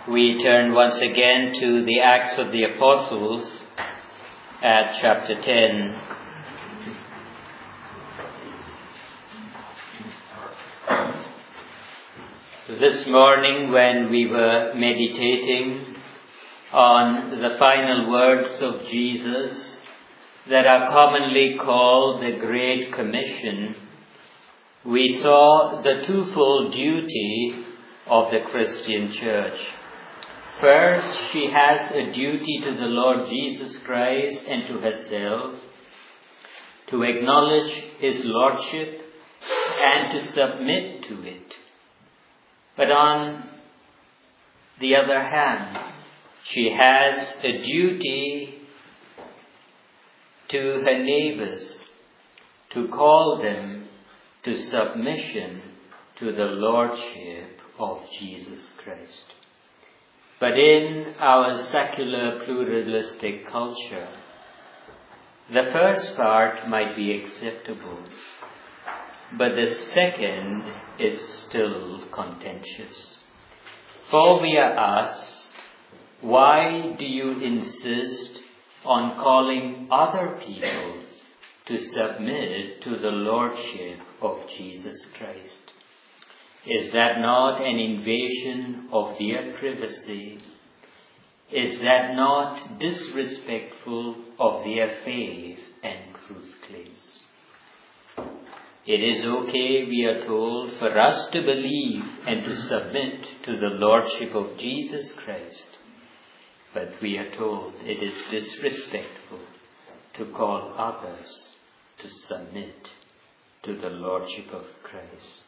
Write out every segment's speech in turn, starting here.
We turn once again to the Acts of the Apostles at chapter 10. This morning, when we were meditating on the final words of Jesus that are commonly called the Great Commission, we saw the twofold duty of the Christian church. First, she has a duty to the Lord Jesus Christ and to herself, to acknowledge His Lordship and to submit to it. But on the other hand, she has a duty to her neighbors, to call them to submission to the Lordship of Jesus Christ. But in our secular pluralistic culture, the first part might be acceptable, but the second is still contentious. For we are asked, why do you insist on calling other people to submit to the Lordship of Jesus Christ? Is that not an invasion of their privacy? Is that not disrespectful of their faith and truth claims? It is okay, we are told, for us to believe and to submit to the Lordship of Jesus Christ. But we are told it is disrespectful to call others to submit to the Lordship of Christ.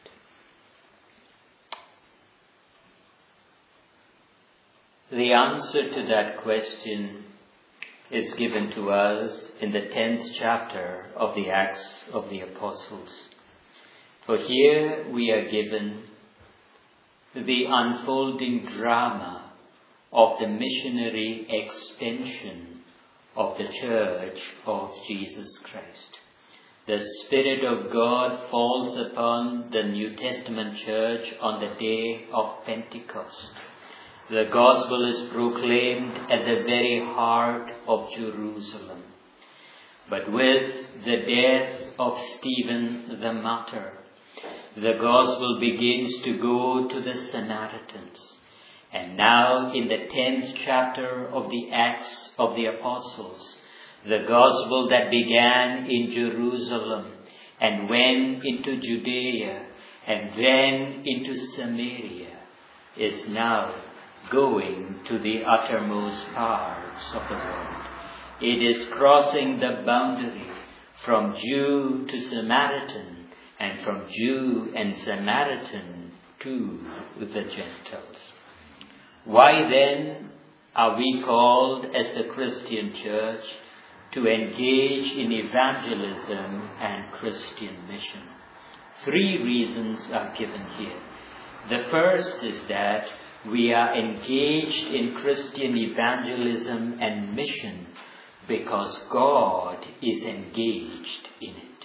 The answer to that question is given to us in the 10th chapter of the Acts of the Apostles. For here we are given the unfolding drama of the missionary extension of the Church of Jesus Christ. The Spirit of God falls upon the New Testament church on the day of Pentecost. The gospel is proclaimed at the very heart of Jerusalem. But with the death of Stephen the martyr, the gospel begins to go to the Samaritans. And now in the 10th chapter of the Acts of the Apostles, the gospel that began in Jerusalem and went into Judea and then into Samaria is now going to the uttermost parts of the world. It is crossing the boundary from Jew to Samaritan and from Jew and Samaritan to the Gentiles. Why then are we called as the Christian church to engage in evangelism and Christian mission? 3 reasons are given here. The first is that we are engaged in Christian evangelism and mission because God is engaged in it.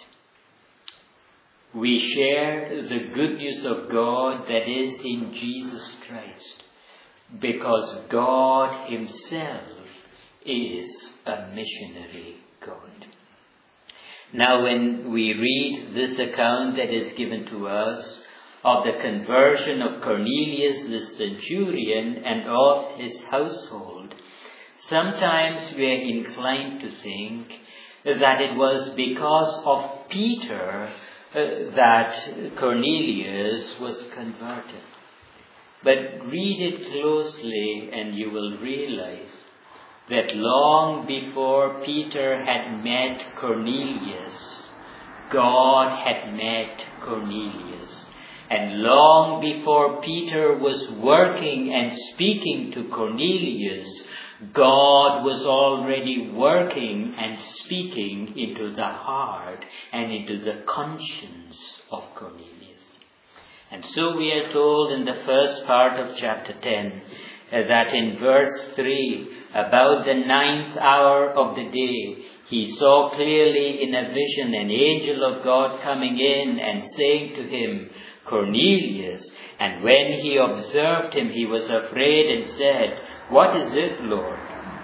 We share the good news of God that is in Jesus Christ because God Himself is a missionary God. Now when we read this account that is given to us of the conversion of Cornelius the centurion and of his household, sometimes we are inclined to think that it was because of Peter that Cornelius was converted. But read it closely and you will realize that long before Peter had met Cornelius, God had met Cornelius. And long before Peter was working and speaking to Cornelius, God was already working and speaking into the heart and into the conscience of Cornelius. And so we are told in the first part of chapter 10 that in verse 3, about the 9th hour of the day, he saw clearly in a vision an angel of God coming in and saying to him, Cornelius. And when he observed him, he was afraid and said, "What is it, Lord?"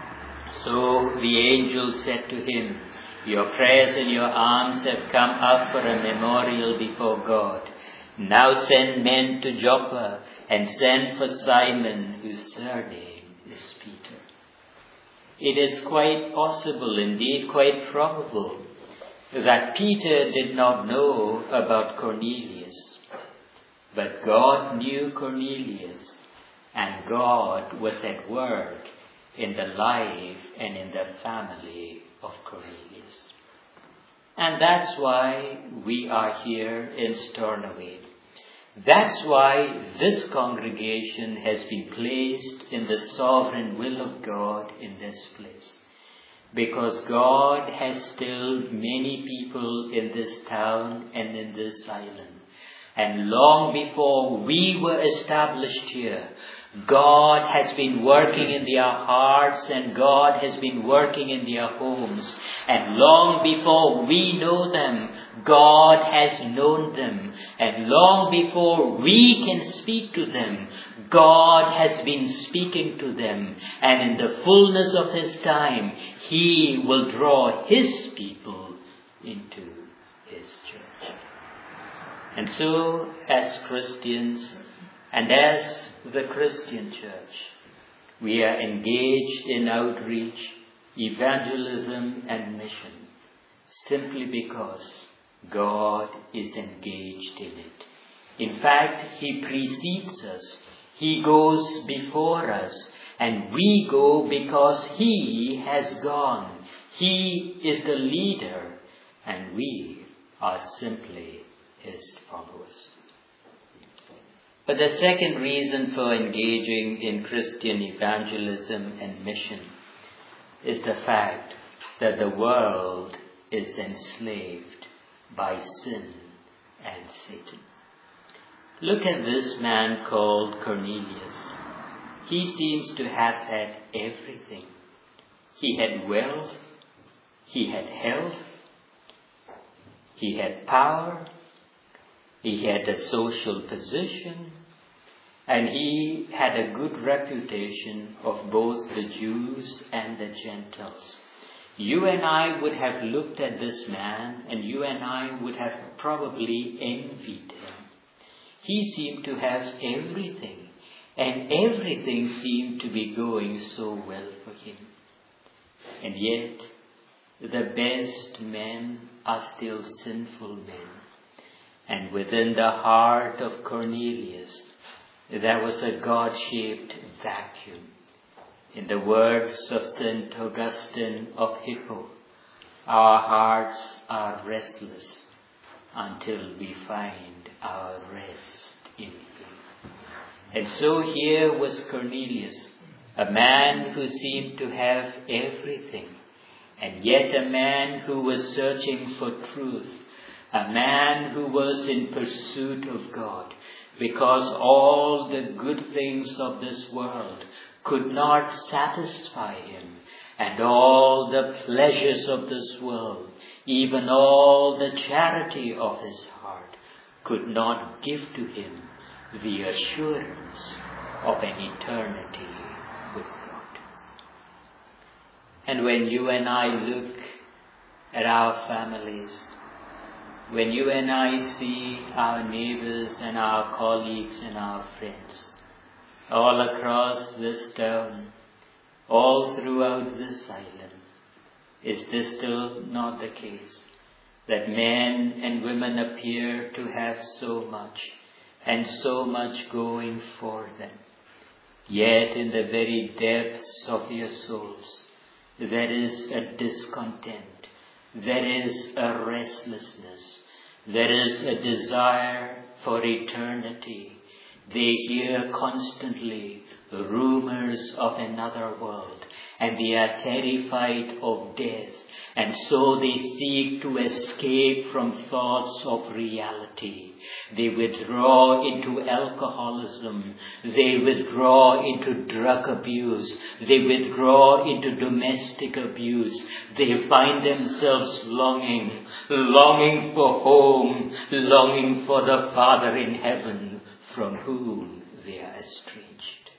So the angel said to him, "Your prayers and your alms have come up for a memorial before God. Now send men to Joppa and send for Simon, whose surname is Peter." It is quite possible, indeed quite probable, that Peter did not know about Cornelius. But God knew Cornelius, and God was at work in the life and in the family of Cornelius. And that's why we are here in Stornoway. That's why this congregation has been placed in the sovereign will of God in this place. Because God has still many people in this town and in this island. And long before we were established here, God has been working in their hearts and God has been working in their homes. And long before we know them, God has known them. And long before we can speak to them, God has been speaking to them. And in the fullness of His time, He will draw His people into His church. And so, as Christians and as the Christian church, we are engaged in outreach, evangelism and mission simply because God is engaged in it. In fact, He precedes us. He goes before us and we go because He has gone. He is the leader and we are simply His followers. But the second reason for engaging in Christian evangelism and mission is the fact that the world is enslaved by sin and Satan. Look at this man called Cornelius. He seems to have had everything. He had wealth, he had health, he had power, he had a social position, and he had a good reputation of both the Jews and the Gentiles. You and I would have looked at this man and you and I would have probably envied him. He seemed to have everything and everything seemed to be going so well for him. And yet, the best men are still sinful men. And within the heart of Cornelius, there was a God-shaped vacuum. In the words of St. Augustine of Hippo, our hearts are restless until we find our rest in Him. And so here was Cornelius, a man who seemed to have everything, and yet a man who was searching for truth, a man who was in pursuit of God, because all the good things of this world could not satisfy him, and all the pleasures of this world, even all the charity of his heart, could not give to him the assurance of an eternity with God. And when you and I look at our families, when you and I see our neighbors and our colleagues and our friends, all across this town, all throughout this island, is this still not the case? That men and women appear to have so much and so much going for them. Yet in the very depths of their souls, there is a discontent, there is a restlessness, there is a desire for eternity. They hear constantly rumors of another world and they are terrified of death, and so they seek to escape from thoughts of reality. They withdraw into alcoholism, they withdraw into drug abuse, they withdraw into domestic abuse. They find themselves longing for home, longing for the Father in heaven, from whom they are estranged.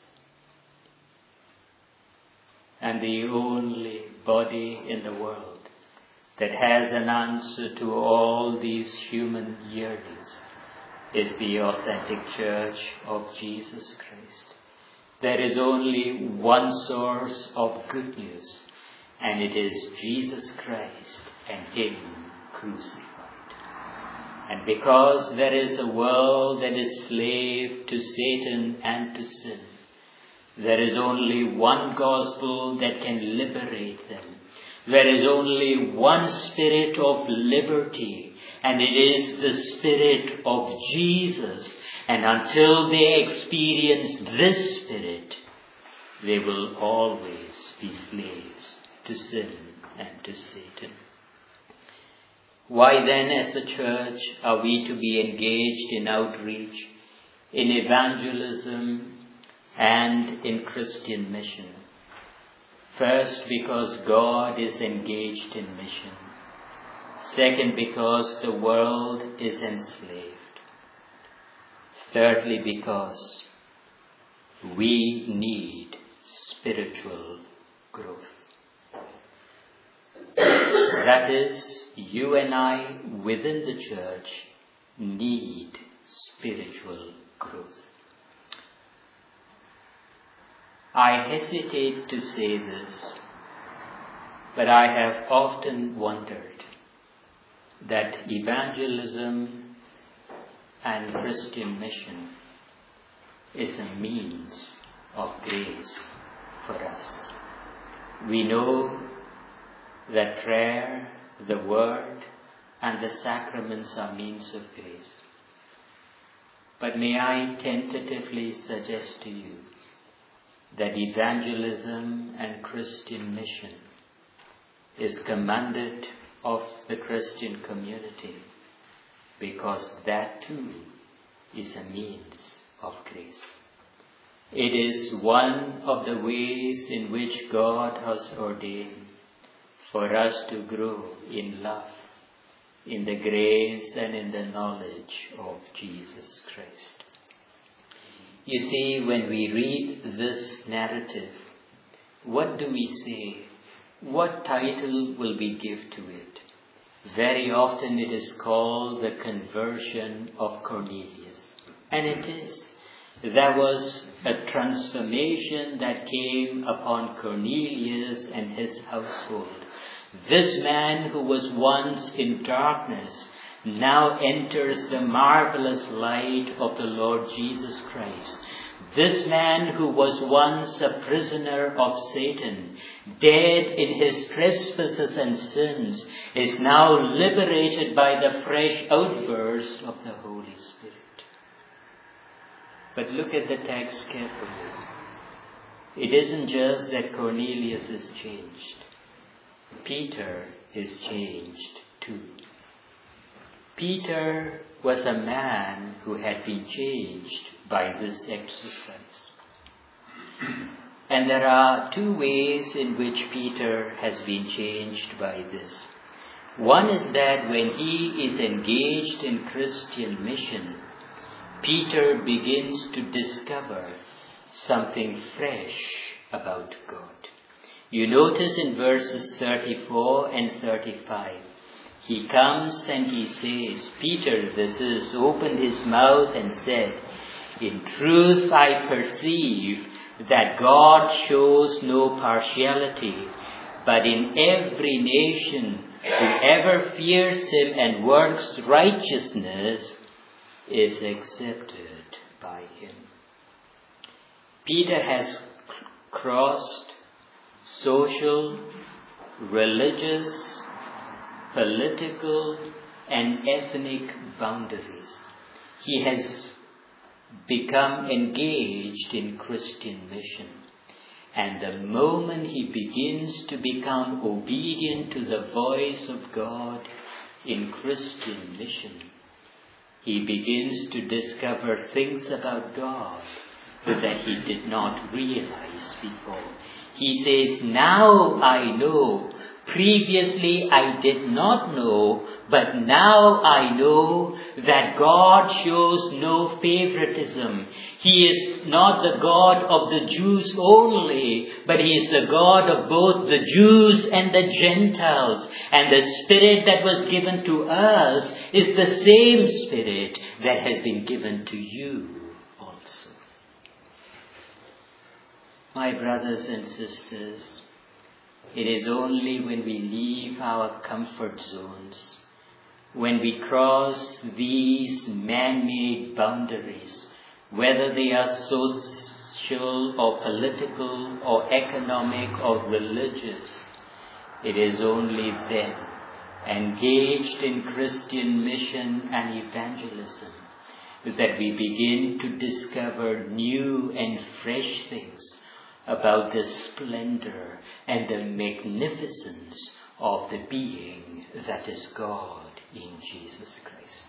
And the only body in the world that has an answer to all these human yearnings is the authentic Church of Jesus Christ. There is only one source of good news, and it is Jesus Christ and Him crucified. And because there is a world that is slave to Satan and to sin, there is only one gospel that can liberate them. There is only one spirit of liberty, and it is the Spirit of Jesus. And until they experience this Spirit, they will always be slaves to sin and to Satan. Why then, as a church, are we to be engaged in outreach, in evangelism, and in Christian mission? First, because God is engaged in mission. Second, because the world is enslaved. Thirdly, because we need spiritual growth. That is, you and I within the church need spiritual growth. I hesitate to say this, but I have often wondered that evangelism and Christian mission is a means of grace for us. We know that prayer, the word, and the sacraments are means of grace. But may I tentatively suggest to you that evangelism and Christian mission is commanded of the Christian community, because that too is a means of grace. It is one of the ways in which God has ordained for us to grow in love, in the grace and in the knowledge of Jesus Christ. You see, when we read this narrative, what do we say? What title will we give to it? Very often it is called the conversion of Cornelius. And it is. There was a transformation that came upon Cornelius and his household. This man who was once in darkness now enters the marvelous light of the Lord Jesus Christ. This man who was once a prisoner of Satan, dead in his trespasses and sins, is now liberated by the fresh outburst of the Holy Spirit. But look at the text carefully. It isn't just that Cornelius is changed. Peter is changed too. Peter was a man who had been changed by this exercise. And there are two ways in which Peter has been changed by this. One is that when he is engaged in Christian mission, Peter begins to discover something fresh about God. You notice in verses 34 and 35, he comes and he says, Peter, opened his mouth and said, in truth I perceive that God shows no partiality, but in every nation whoever fears him and works righteousness is accepted by him. Peter has crossed social, religious, political and ethnic boundaries. He has become engaged in Christian mission. And the moment he begins to become obedient to the voice of God in Christian mission, he begins to discover things about God that he did not realize before. He says, now I know. Previously I did not know, but now I know that God shows no favoritism. He is not the God of the Jews only, but He is the God of both the Jews and the Gentiles. And the Spirit that was given to us is the same Spirit that has been given to you also. My brothers and sisters, it is only when we leave our comfort zones, when we cross these man-made boundaries, whether they are social or political or economic or religious, it is only then, engaged in Christian mission and evangelism, that we begin to discover new and fresh things about the splendor and the magnificence of the being that is God in Jesus Christ.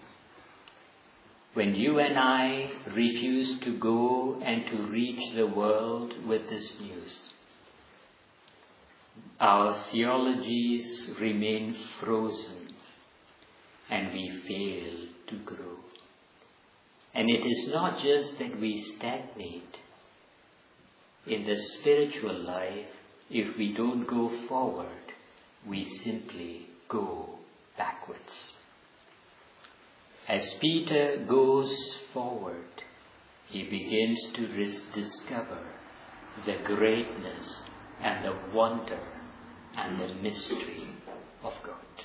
When you and I refuse to go and to reach the world with this news, our theologies remain frozen and we fail to grow. And it is not just that we stagnate. In the spiritual life, if we don't go forward, we simply go backwards. As Peter goes forward, he begins to discover the greatness and the wonder and the mystery of God.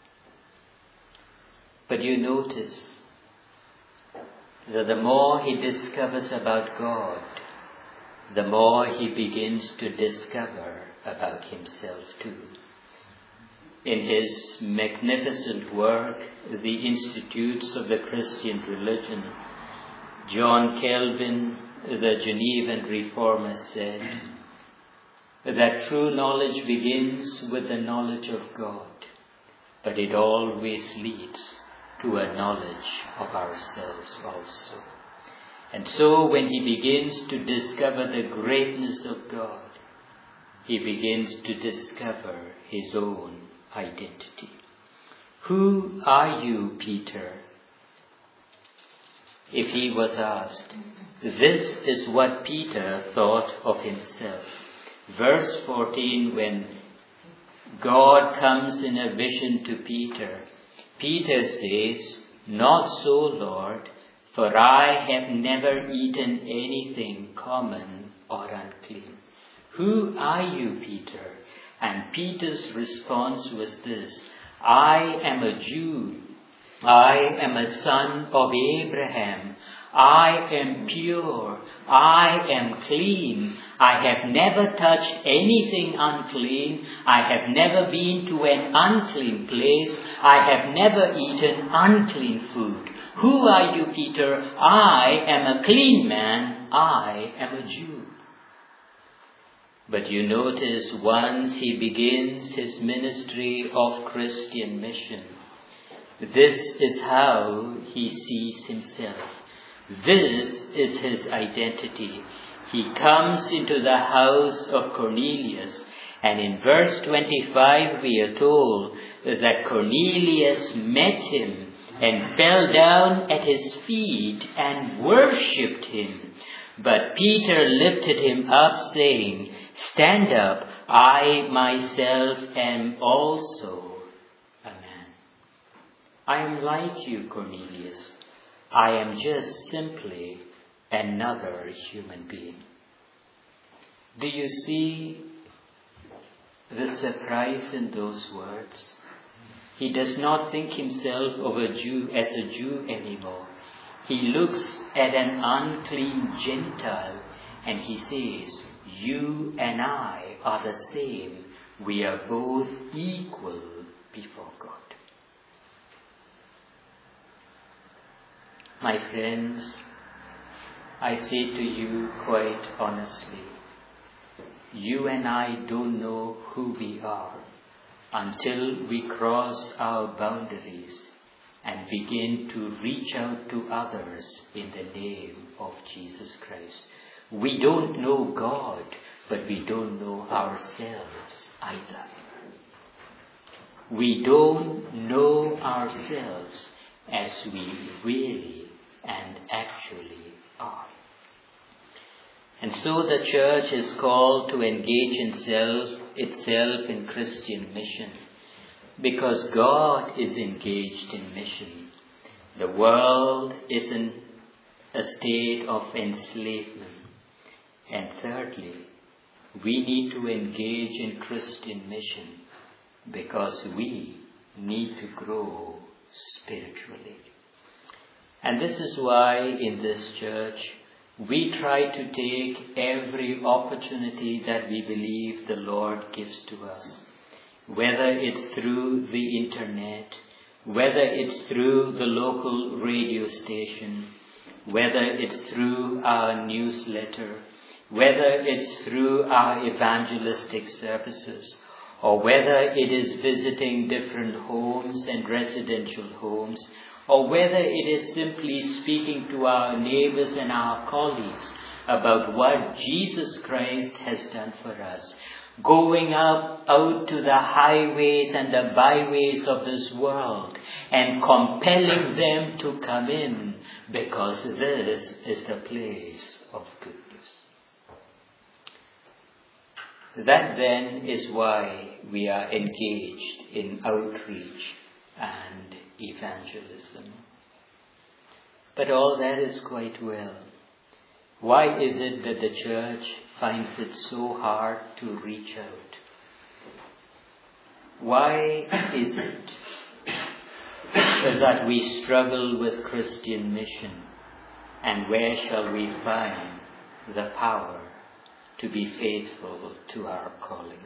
But you notice that the more he discovers about God, the more he begins to discover about himself too. In his magnificent work, The Institutes of the Christian Religion, John Calvin, the Genevan reformer, said that true knowledge begins with the knowledge of God, but it always leads to a knowledge of ourselves also. And so when he begins to discover the greatness of God, he begins to discover his own identity. Who are you, Peter? If he was asked, this is what Peter thought of himself. Verse 14, when God comes in a vision to Peter, Peter says, not so, Lord, for I have never eaten anything common or unclean. Who are you, Peter? And Peter's response was this, I am a Jew. I am a son of Abraham. I am pure. I am clean. I have never touched anything unclean. I have never been to an unclean place. I have never eaten unclean food. Who are you, Peter? I am a clean man. I am a Jew. But you notice once he begins his ministry of Christian mission, this is how he sees himself. This is his identity. He comes into the house of Cornelius, and in verse 25 we are told that Cornelius met him and fell down at his feet and worshipped him. But Peter lifted him up, saying, stand up, I myself am also a man. I am like you, Cornelius. I am just simply another human being. Do you see the surprise in those words? He does not think himself of a Jew as a Jew anymore. He looks at an unclean Gentile and he says, you and I are the same. We are both equal before God. My friends, I say to you quite honestly, you and I don't know who we are until we cross our boundaries and begin to reach out to others in the name of Jesus Christ. We don't know God, but we don't know ourselves either. We don't know ourselves as we really and actually are. And so the church is called to engage itself in Christian mission, because God is engaged in mission. The world is in a state of enslavement. And thirdly, we need to engage in Christian mission because we need to grow spiritually. And this is why in this church we try to take every opportunity that we believe the Lord gives to us, whether it's through the internet, whether it's through the local radio station, whether it's through our newsletter, whether it's through our evangelistic services, or whether it is visiting different homes and residential homes, or whether it is simply speaking to our neighbors and our colleagues about what Jesus Christ has done for us, going out to the highways and the byways of this world and compelling them to come in, because this is the place of good news. That then is why we are engaged in outreach and evangelism. But all that is quite well. Why is it that the church finds it so hard to reach out? Why is it that we struggle with Christian mission? And where shall we find the power to be faithful to our calling?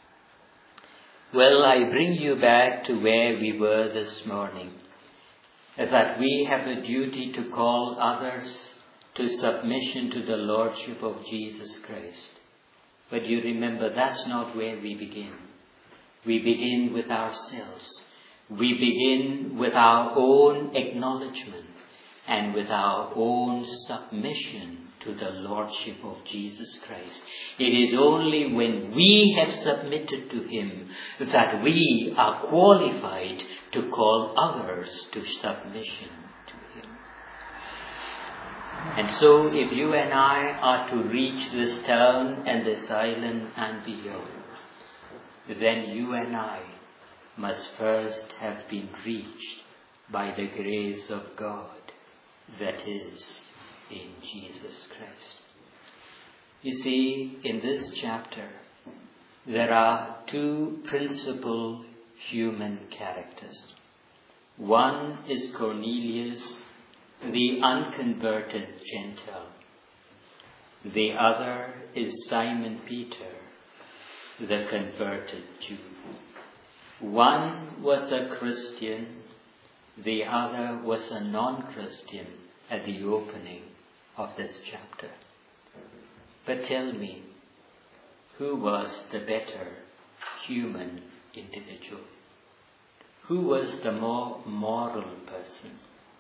Well, I bring you back to where we were this morning, that we have a duty to call others to submission to the Lordship of Jesus Christ. But you remember, that's not where we begin. We begin with ourselves. We begin with our own acknowledgement and with our own submission to the Lordship of Jesus Christ. It is only when we have submitted to Him that we are qualified to call others to submission to Him. And so if you and I are to reach this town and this island and beyond, then you and I must first have been reached by the grace of God that is in Jesus Christ. You see, in this chapter, there are two principal human characters. One is Cornelius, the unconverted Gentile. The other is Simon Peter, the converted Jew. One was a Christian, the other was a non-Christian at the opening of this chapter. But tell me, who was the better human individual? Who was the more moral person?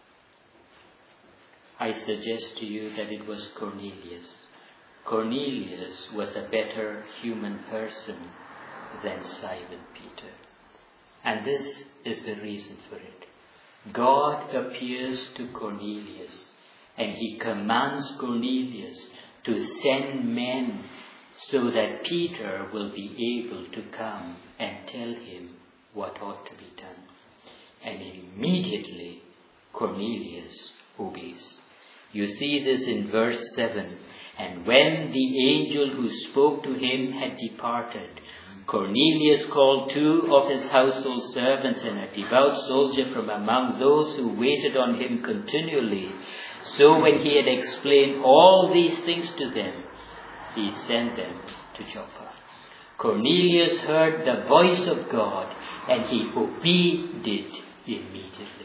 I suggest to you that it was Cornelius. Cornelius was a better human person than Simon Peter. And this is the reason for it. God appears to Cornelius and He commands Cornelius to send men so that Peter will be able to come and tell him what ought to be done. And immediately Cornelius obeys. You see this in verse 7. And when the angel who spoke to him had departed, Cornelius called 2 of his household servants and a devout soldier from among those who waited on him continually. So when he had explained all these things to them, he sent them to Joppa. Cornelius heard the voice of God and he obeyed it immediately.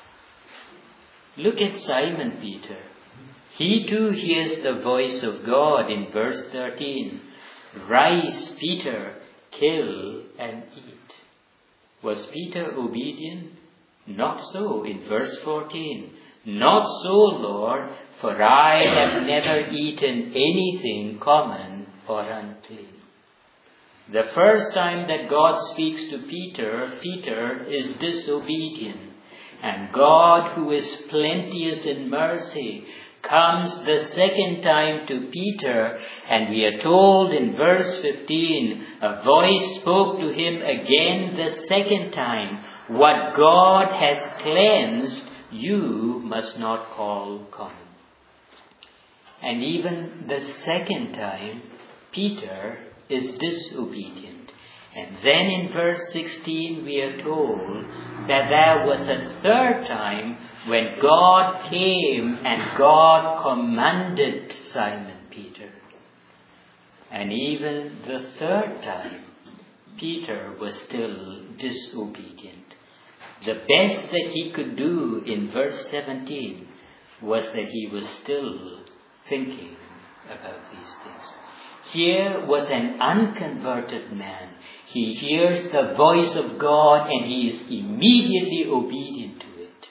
Look at Simon Peter. He too hears the voice of God in verse 13. Rise, Peter, kill and eat. Was Peter obedient? Not so. In verse 14, Not so, Lord, for I have never eaten anything common or unclean. The first time that God speaks to Peter, Peter is disobedient. And God, who is plenteous in mercy, comes the second time to Peter, and we are told in verse 15, a voice spoke to him again the second time, what God has cleansed, you must not call common. And even the second time, Peter is disobedient. And then in verse 16 we are told that there was a third time when God came and God commanded Simon Peter. And even the third time, Peter was still disobedient. The best that he could do in verse 17 was that he was still thinking about these things. Here was an unconverted man. He hears the voice of God and he is immediately obedient to it.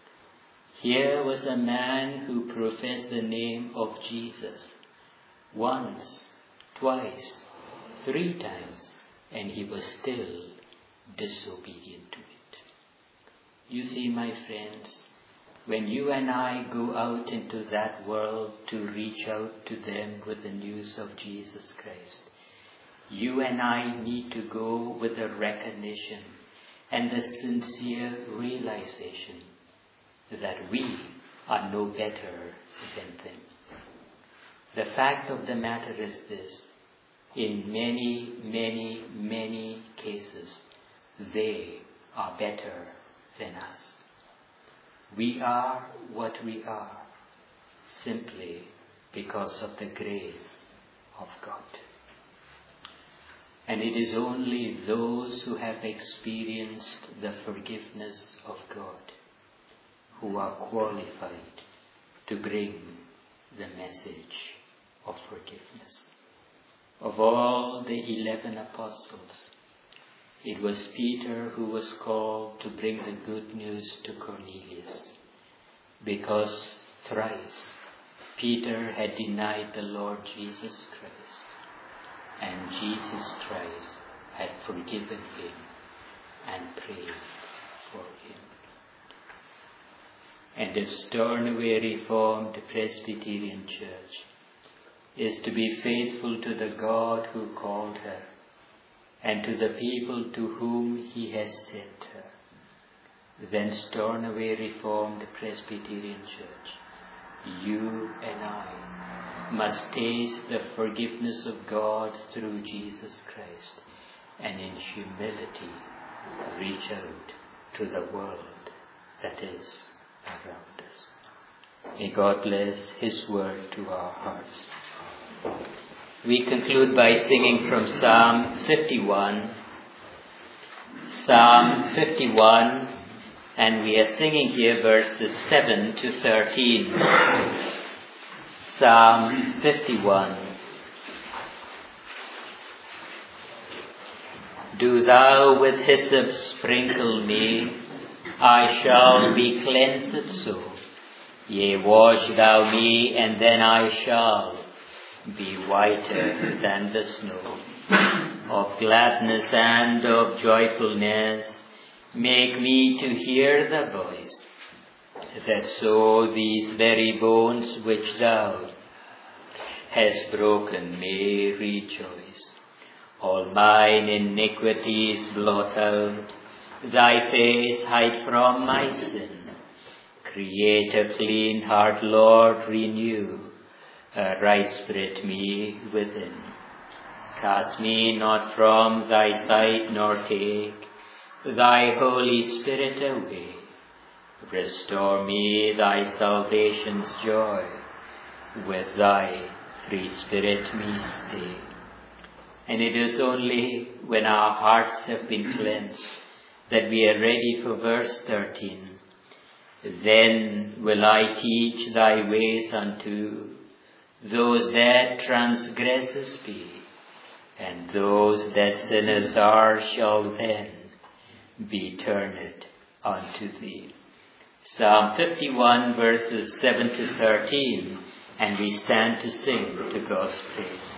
Here was a man who professed the name of Jesus once, twice, 3 times, and he was still disobedient to it. You see, my friends, when you and I go out into that world to reach out to them with the news of Jesus Christ, you and I need to go with a recognition and the sincere realization that we are no better than them. The fact of the matter is this: in many, many, many cases, they are better than us. We are what we are simply because of the grace of God. And it is only those who have experienced the forgiveness of God who are qualified to bring the message of forgiveness. Of all the 11 apostles, it was Peter who was called to bring the good news to Cornelius, because thrice Peter had denied the Lord Jesus Christ, and Jesus Christ had forgiven him and prayed for him. And if Stornoway Reformed Presbyterian Church is to be faithful to the God who called her, and to the people to whom he has sent her, then Stornoway Reformed Presbyterian Church, you and I must taste the forgiveness of God through Jesus Christ, and in humility reach out to the world that is around us. May God bless his word to our hearts. We conclude by singing from Psalm 51. Psalm 51, and we are singing here verses 7 to 13. Psalm 51. Do thou with hyssop sprinkle me, I shall be cleansed so. Yea, wash thou me, and then I shall be whiter than the snow. Of gladness and of joyfulness, make me to hear the voice, that so these very bones which thou hast broken may rejoice. All mine iniquities blot out, thy face hide from my sin. Create a clean heart, Lord, renew a right spirit me within. Cast me not from thy sight, nor take thy Holy Spirit away. Restore me thy salvation's joy, with thy free spirit me stay. And it is only when our hearts have been cleansed that we are ready for verse 13. Then will I teach thy ways unto those that transgressors be, and those that sinners are shall then be turned unto thee. Psalm 51 verses 7 to 13, and we stand to sing to God's praise.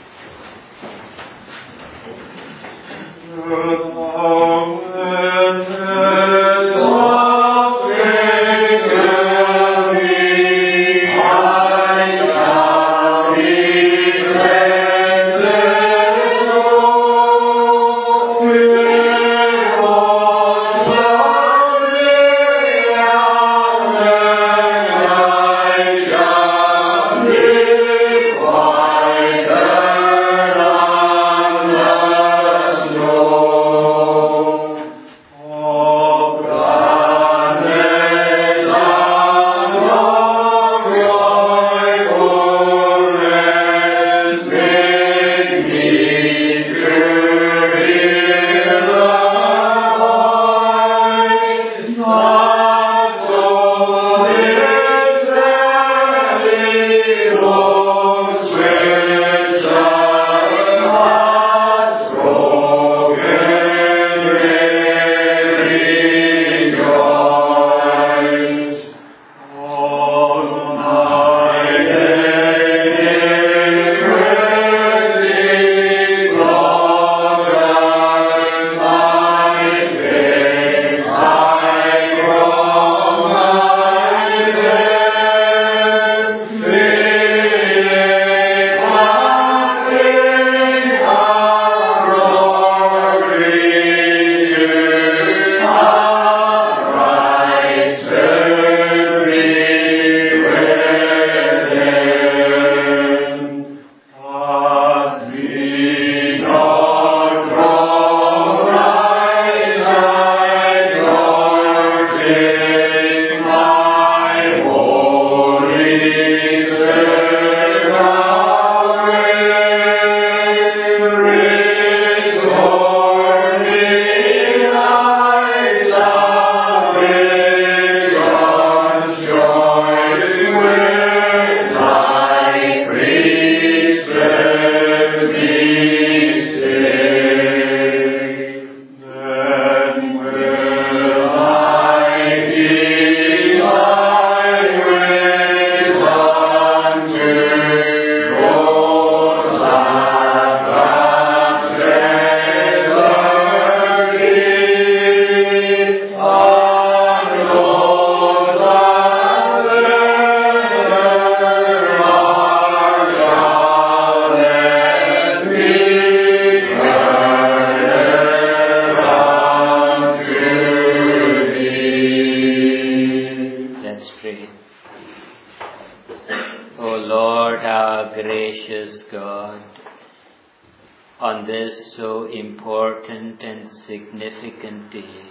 Significant day,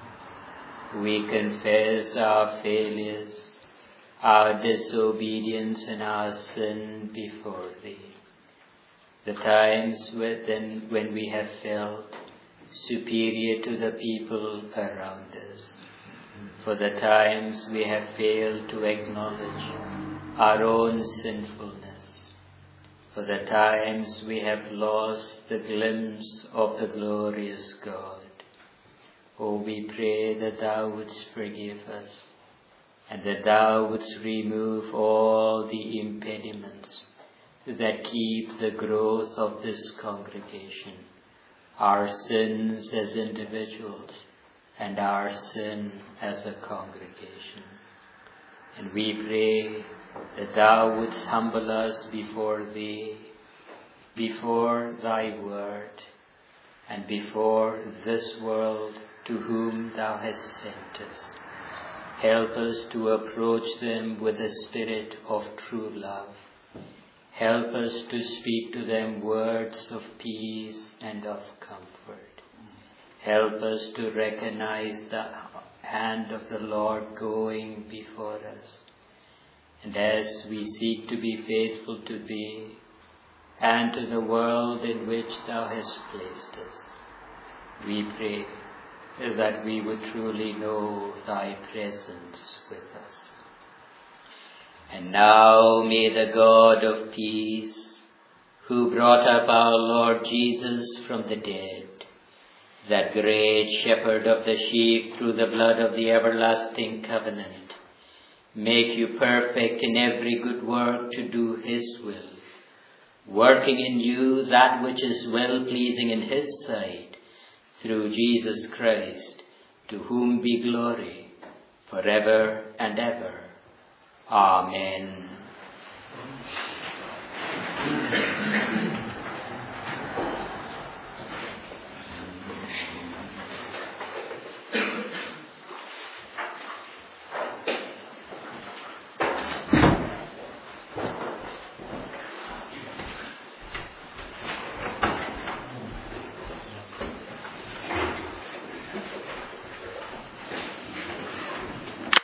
we confess our failures, our disobedience and our sin before Thee. The times when we have felt superior to the people around us, for the times we have failed to acknowledge our own sinfulness, for the times we have lost the glimpse of the glorious God. Oh, we pray that Thou wouldst forgive us, and that Thou wouldst remove all the impediments that keep the growth of this congregation, our sins as individuals, and our sin as a congregation. And we pray that Thou wouldst humble us before Thee, before Thy word, and before this world to whom Thou hast sent us. Help us to approach them with a spirit of true love. Help us to speak to them words of peace and of comfort. Help us to recognize the hand of the Lord going before us. And as we seek to be faithful to Thee and to the world in which Thou hast placed us, we pray that we would truly know Thy presence with us. And now may the God of peace, who brought up our Lord Jesus from the dead, that great shepherd of the sheep through the blood of the everlasting covenant, make you perfect in every good work to do His will, working in you that which is well-pleasing in His sight, through Jesus Christ, to whom be glory forever and ever. Amen.